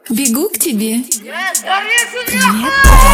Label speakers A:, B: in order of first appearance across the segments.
A: Бегу к тебе. Привет.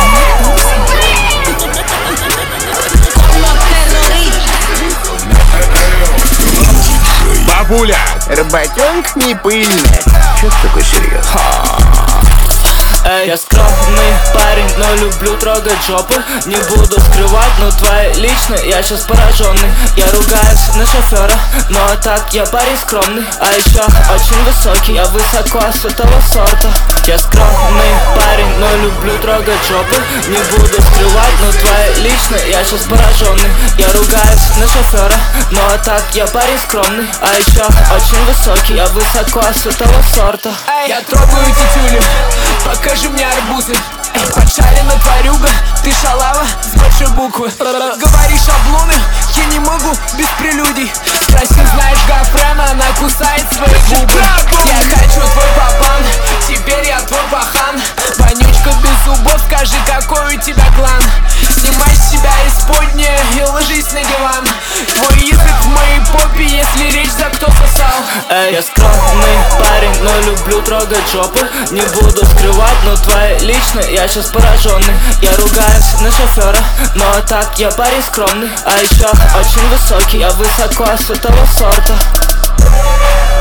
B: Бабуля, работенка не пыльная. Чё ты такой серьезный?
C: Эй, я скромный парень, но люблю трогать жопы. Не буду скрывать, но твои личные, я сейчас пораженный. Я ругаюсь на шофера, но так я парень скромный. А еще очень высокий, я высоко святого сорта. Я скромный парень, но люблю трогать жопы. Не буду скрывать, но твои личные, я сейчас пораженный. Я ругаюсь на шофера, но так я парень скромный. А еще очень высокий, я высоко святого сорта.
D: Я трогаю тетюлю, покажи мне арбузы. Подшарена тварюга, ты шалава с большой буквы. Говори шаблоны, я не могу без прелюдий. Спроси, знаешь Гофрена, она кусает свои губы. Я хочу твой папан, теперь я твой пахан. Вонючка без зубов, скажи, какой у тебя клан. Снимай с себя исподнее и ложись на диван. Твой язык в моей попе, если речь за кто сосал.
C: Эй, я скромный парень, но люблю трогать жопы. Не буду скрывать, но твои личные, я сейчас пораженный. Я ругаюсь на шофера, но так я парень скромный. А еще очень высокий, я высоко святого сорта.